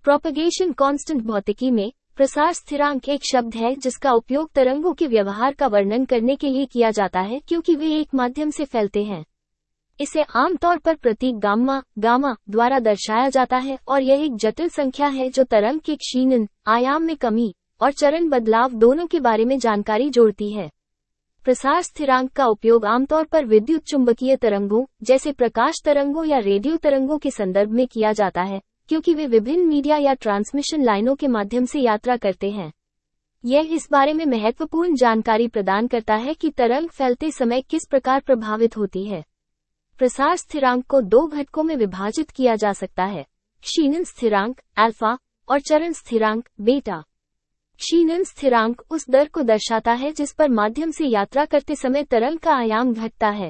Propagation constant भौतिकी में प्रसार स्थिरांक एक शब्द है जिसका उपयोग तरंगों के व्यवहार का वर्णन करने के लिए किया जाता है क्योंकि वे एक माध्यम से फैलते हैं। इसे आमतौर पर प्रतीक गामा द्वारा दर्शाया जाता है और यह एक जटिल संख्या है जो तरंग के क्षीणन, आयाम में कमी और चरण बदलाव दोनों के बारे में जानकारी जोड़ती है। प्रसार स्थिरांक का उपयोग आमतौर पर विद्युत चुंबकीय तरंगों जैसे प्रकाश तरंगों या रेडियो तरंगों के संदर्भ में किया जाता है क्योंकि वे विभिन्न मीडिया या ट्रांसमिशन लाइनों के माध्यम से यात्रा करते हैं। यह इस बारे में महत्वपूर्ण जानकारी प्रदान करता है कि तरंग फैलते समय किस प्रकार प्रभावित होती है। प्रसार स्थिरांक को दो घटकों में विभाजित किया जा सकता है, क्षीणन स्थिरांक अल्फा और चरण स्थिरांक बीटा। क्षीणन स्थिरांक उस दर को दर्शाता है जिस पर माध्यम से यात्रा करते समय तरंग का आयाम घटता है।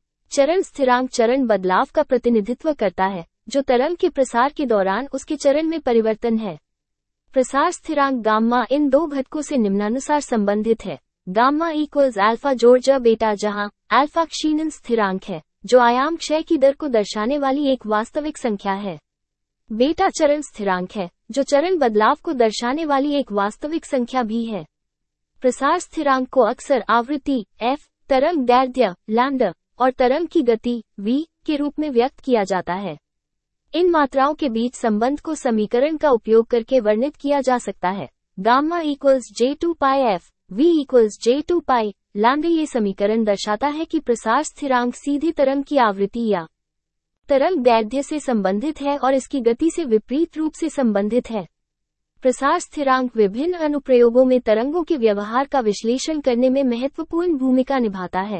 चरण स्थिरांक चरण बदलाव का प्रतिनिधित्व करता है जो तरंग के प्रसार के दौरान उसके चरण में परिवर्तन है। प्रसार स्थिरांक गामा इन दो घटकों से निम्नानुसार संबंधित है। गामा इक्वल्स अल्फा जोड़ बीटा, जहां अल्फा क्षीणन स्थिरांक है जो आयाम क्षय की दर को दर्शाने वाली एक वास्तविक संख्या है। बीटा चरण स्थिरांक है जो चरण बदलाव को दर्शाने वाली एक वास्तविक संख्या भी है। प्रसार स्थिरांक को अक्सर आवृत्ति f, तरंग दैर्ध्य लैम्डा और तरंग की गति v के रूप में व्यक्त किया जाता है। इन मात्राओं के बीच संबंध को समीकरण का उपयोग करके वर्णित किया जा सकता है। Gamma equals J2 pi f, v equals J2 pi lambda. ये समीकरण दर्शाता है कि प्रसार स्थिरांक सीधी तरंग की आवृत्ति या तरंग दैर्ध्य से संबंधित है और इसकी गति से विपरीत रूप से संबंधित है। प्रसार स्थिरांक विभिन्न अनुप्रयोगों में तरंगों के व्यवहार का विश्लेषण करने में महत्वपूर्ण भूमिका निभाता है।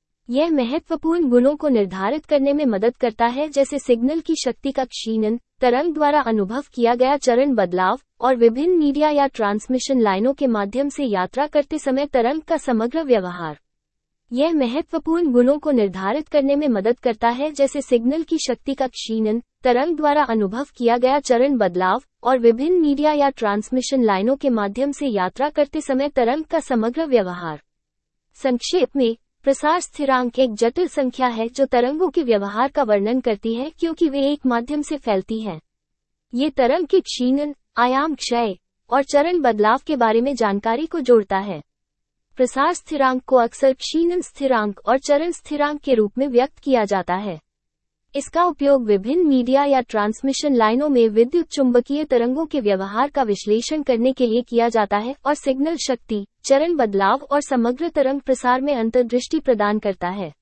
यह महत्वपूर्ण गुणों को निर्धारित करने में मदद करता है जैसे सिग्नल की शक्ति का क्षीणन, तरंग द्वारा अनुभव किया गया चरण बदलाव और विभिन्न मीडिया या ट्रांसमिशन लाइनों के माध्यम से यात्रा करते समय तरंग का समग्र व्यवहार। यह महत्वपूर्ण गुणों को निर्धारित करने में मदद करता है जैसे सिग्नल की शक्ति का क्षीणन, तरंग द्वारा अनुभव किया गया चरण बदलाव और विभिन्न मीडिया या ट्रांसमिशन लाइनों के माध्यम से यात्रा करते समय तरंग का समग्र व्यवहार। संक्षेप में, प्रसार स्थिरांक एक जटिल संख्या है जो तरंगों के व्यवहार का वर्णन करती है क्योंकि वे एक माध्यम से फैलती हैं। ये तरंग के क्षीणन, आयाम क्षय और चरण बदलाव के बारे में जानकारी को जोड़ता है। प्रसार स्थिरांक को अक्सर क्षीणन स्थिरांक और चरण स्थिरांक के रूप में व्यक्त किया जाता है। इसका उपयोग विभिन्न मीडिया या ट्रांसमिशन लाइनों में विद्युत चुंबकीय तरंगों के व्यवहार का विश्लेषण करने के लिए किया जाता है और सिग्नल शक्ति, चरण बदलाव और समग्र तरंग प्रसार में अंतर्दृष्टि प्रदान करता है।